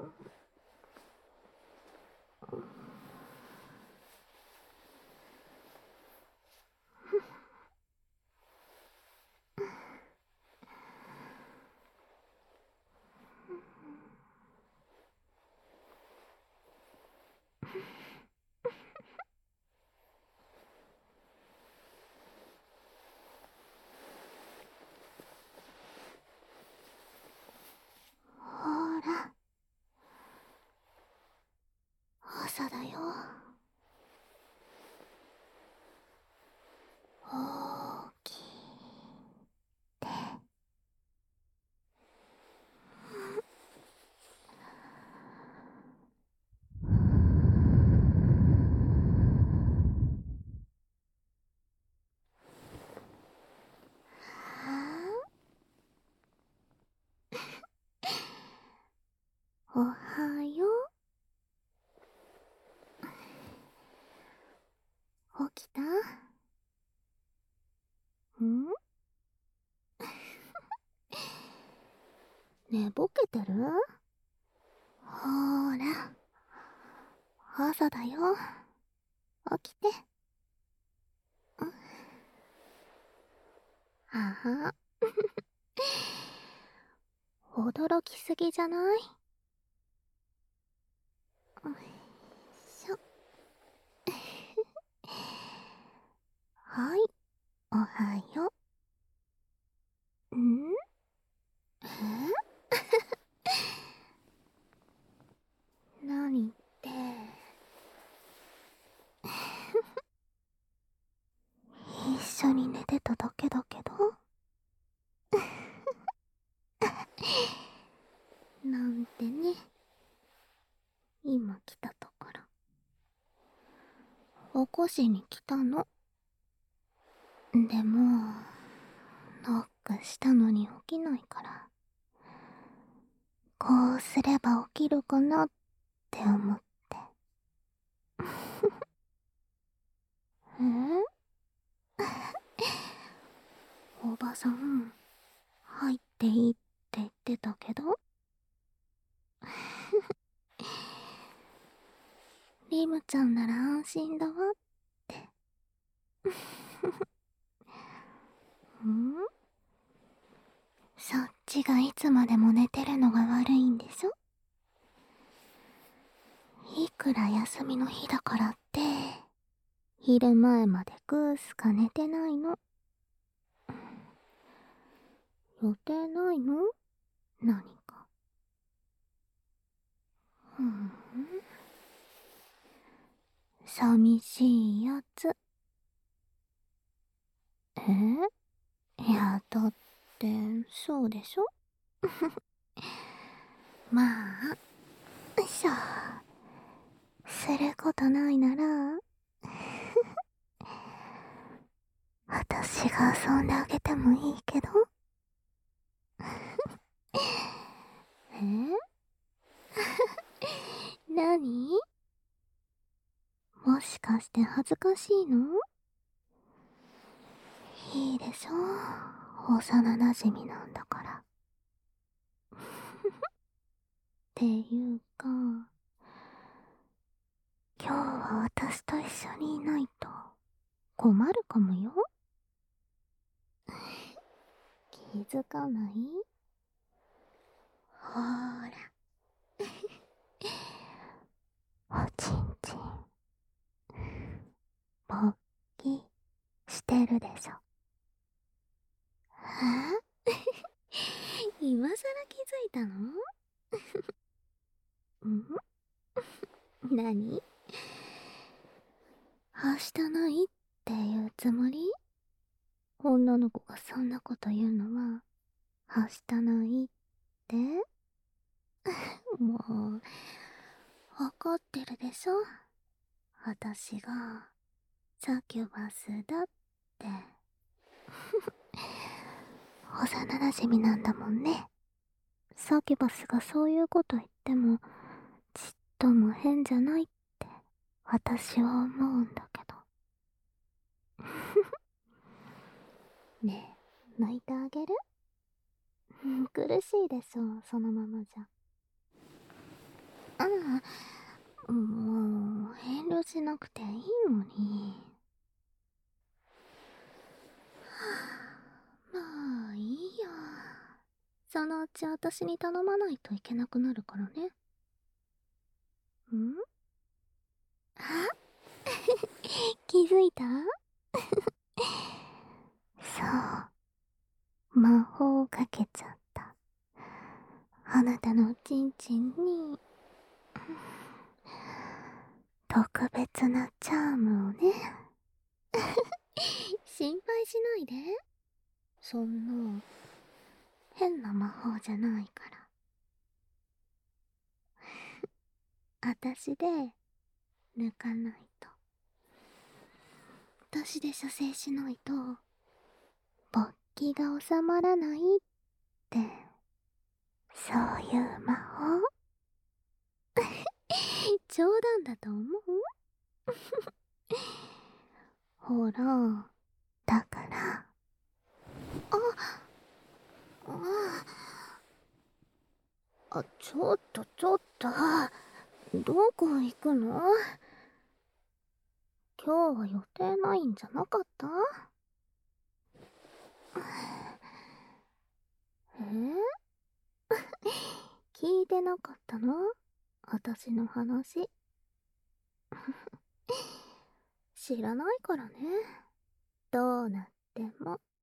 ほら、朝だよ。起きて。おはよう。起きた？ん？寝ぼけてる？ほーら、朝だよ。起きて。あは。驚きすぎじゃない？よいしょ。はい、おはよう。何って。一緒に寝てただけだけど。なんてね。今来たところ。起こしに来たの。でも、ノックしたのに起きないから。こうすれば起きるかなって思って。おばさん、入っていいって言ってたけど。リムちゃんなら安心だわって。そっちがいつまでも寝てるのが悪いんでしょ？いくら休みの日だからって、昼前までぐーすか寝てないの。予定ないの？何か。寂しいやつ。いや、だって、そうでしょ？まあ、よいしょ。することないなら、私が遊んであげてもいいけど。何？もしかして恥ずかしいの？いいでしょ、幼馴染なんだから。っていうか、今日は私と一緒にいないと困るかもよ。気づかない？ほーら。おちんちん、ぼっきしてるでしょ。今さら気づいたの？何？はしたないっていうつもり？女の子がそんなこと言うのは、はしたないって？もう、わかってるでしょ？私が、サキュバスだって。幼馴染なんだもんね。サキュバスがそういうこと言っても、ちっとも変じゃないって、私は思うんだけど。ねえ、泣いてあげる？苦しいでしょ、そのままじゃ。 うん、もう遠慮しなくていいのに。まあいいや。そのうち私に頼まないといけなくなるからね。んあ、気づいた？そう、魔法をかけちゃった。あなたのおちんちんに特別なチャームをね。心配しないで。そんな変な魔法じゃないから。あたしで抜かないと。あたしで射精しないと勃起が収まらないって、そういう魔法。冗談だと思う？ほら、だから。ちょっとちょっと、どこ行くの？今日は予定ないんじゃなかった？聞いてなかったの？私の話。知らないからね。どうなっても。